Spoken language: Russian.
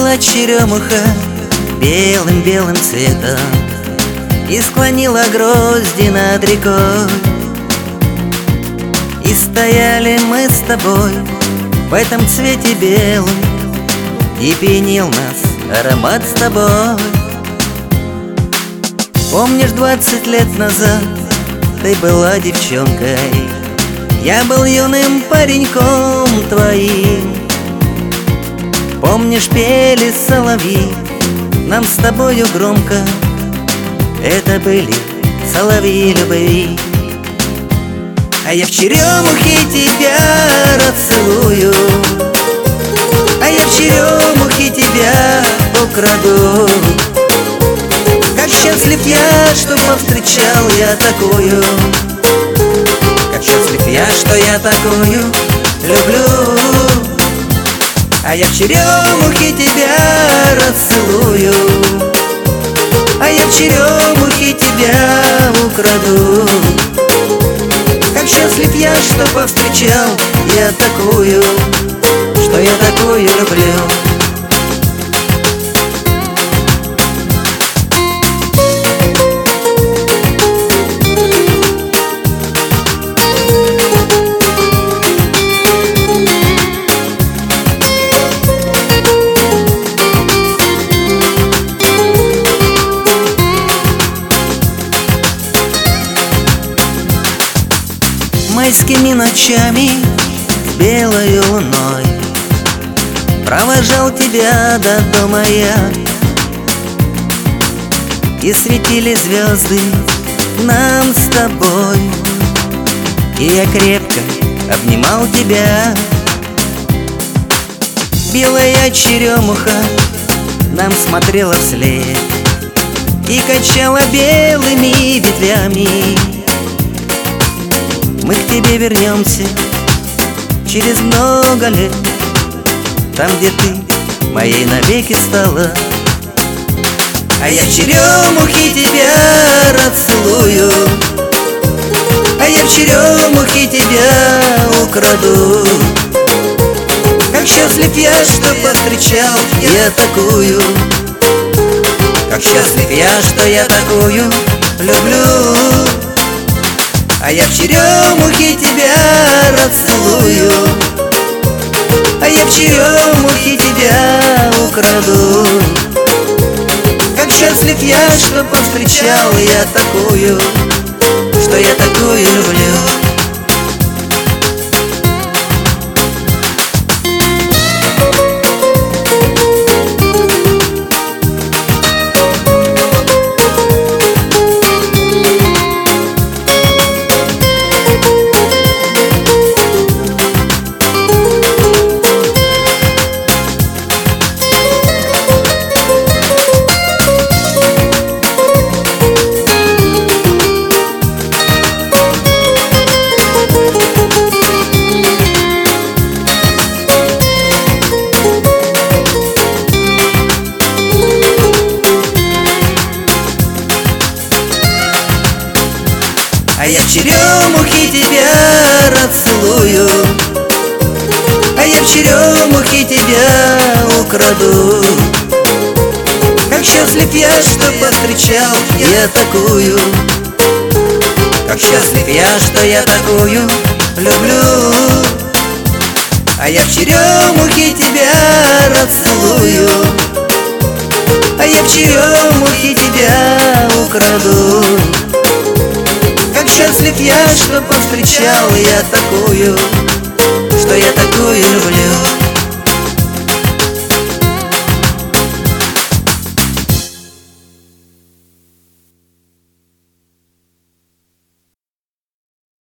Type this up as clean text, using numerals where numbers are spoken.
Расцвела черемуха белым-белым цветом и склонила грозди над рекой. И стояли мы с тобой в этом цвете белом, и пьянил нас аромат с тобой. Помнишь, 20 лет назад ты была девчонкой, я был юным пареньком твоим. Помнишь, пели соловьи нам с тобою громко, это были соловьи любви. А я в черемухе тебя расцелую, а я в черемухе тебя украду. Как счастлив я, что повстречал я такую, как счастлив я, что я такую люблю. А я в черемухе тебя расцелую, а я в черемухе тебя украду. Как счастлив я, что повстречал я такую, что я такую люблю. Майскими ночами с белой луной провожал тебя до дома я, и светили звезды нам с тобой, и я крепко обнимал тебя. Белая черемуха нам смотрела вслед и качала белыми ветвями. Мы к тебе вернемся через много лет, там, где ты моей навеки стала. А я в черемухе тебя расцелую, а я в черемухе тебя украду. Как счастлив я, что повстречал я такую, как счастлив я, что я такую люблю. А я в черемухе тебя расцелую, а я в черемухе тебя украду. Как счастлив я, что повстречал я такую, что я такую люблю. А я в черемухе тебя расцелую, а я в черемухе тебя украду. Как счастлив я, что повстречал я такую, как счастлив я, что я такую люблю. А я в черемухе тебя расцелую, а я в черемухе тебя украду. Как счастлив я, что повстречал я такую, что я такую